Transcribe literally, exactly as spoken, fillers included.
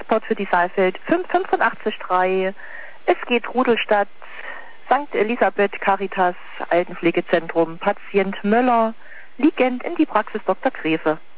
Transport für die Saalfeld fünf fünfundachtzig drei. Es geht Rudolstadt, Sankt Elisabeth Caritas, Altenpflegezentrum, Patient Möller, liegend in die Praxis Doktor Gräfe.